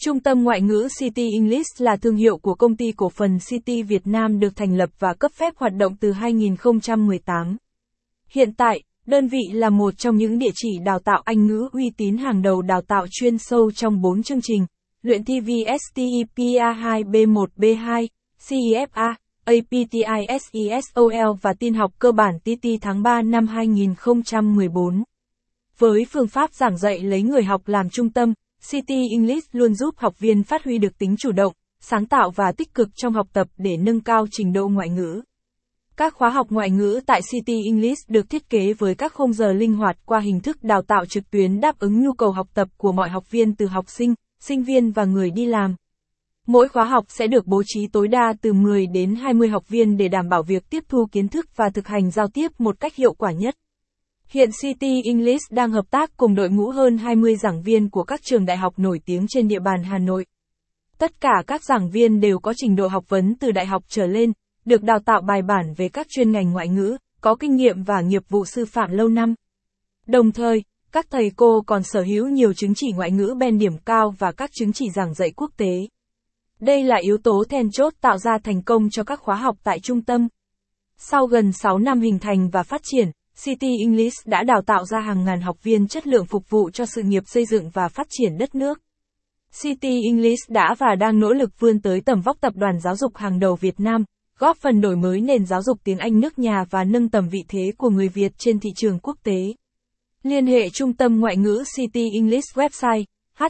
Trung tâm Ngoại ngữ City English là thương hiệu của công ty cổ phần City Việt Nam được thành lập và cấp phép hoạt động từ 2018. Hiện tại, đơn vị là một trong những địa chỉ đào tạo Anh ngữ uy tín hàng đầu đào tạo chuyên sâu trong 4 chương trình: luyện thi VSTEPA2 B1 B2, CEFA, APTI SESOL và tin học cơ bản TT tháng 3 năm 2014. Với phương pháp giảng dạy lấy người học làm trung tâm, City English luôn giúp học viên phát huy được tính chủ động, sáng tạo và tích cực trong học tập để nâng cao trình độ ngoại ngữ. Các khóa học ngoại ngữ tại City English được thiết kế với các khung giờ linh hoạt qua hình thức đào tạo trực tuyến đáp ứng nhu cầu học tập của mọi học viên từ học sinh, sinh viên và người đi làm. Mỗi khóa học sẽ được bố trí tối đa từ 10 đến 20 học viên để đảm bảo việc tiếp thu kiến thức và thực hành giao tiếp một cách hiệu quả nhất. Hiện City English đang hợp tác cùng đội ngũ hơn 20 giảng viên của các trường đại học nổi tiếng trên địa bàn Hà Nội. Tất cả các giảng viên đều có trình độ học vấn từ đại học trở lên, được đào tạo bài bản về các chuyên ngành ngoại ngữ, có kinh nghiệm và nghiệp vụ sư phạm lâu năm. Đồng thời, các thầy cô còn sở hữu nhiều chứng chỉ ngoại ngữ band điểm cao và các chứng chỉ giảng dạy quốc tế. Đây là yếu tố then chốt tạo ra thành công cho các khóa học tại trung tâm. Sau gần 6 năm hình thành và phát triển, City English đã đào tạo ra hàng ngàn học viên chất lượng phục vụ cho sự nghiệp xây dựng và phát triển đất nước. City English đã và đang nỗ lực vươn tới tầm vóc tập đoàn giáo dục hàng đầu Việt Nam, góp phần đổi mới nền giáo dục tiếng Anh nước nhà và nâng tầm vị thế của người Việt trên thị trường quốc tế. Liên hệ Trung tâm Ngoại ngữ City English website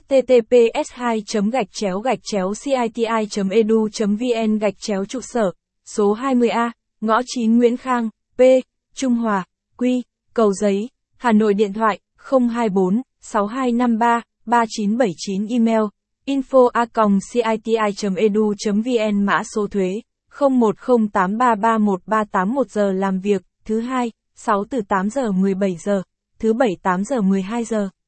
https://citi.edu.vn trụ sở, số 20A, ngõ 9 Nguyễn Khang, P, Trung Hòa, Q, Cầu Giấy, Hà Nội. Điện thoại 024 6253 3979. Email info@citi.edu.vn. Mã số thuế 0108331381. Giờ làm việc: thứ hai, 6 từ 8 giờ 17 giờ, thứ bảy 8 giờ 12 giờ.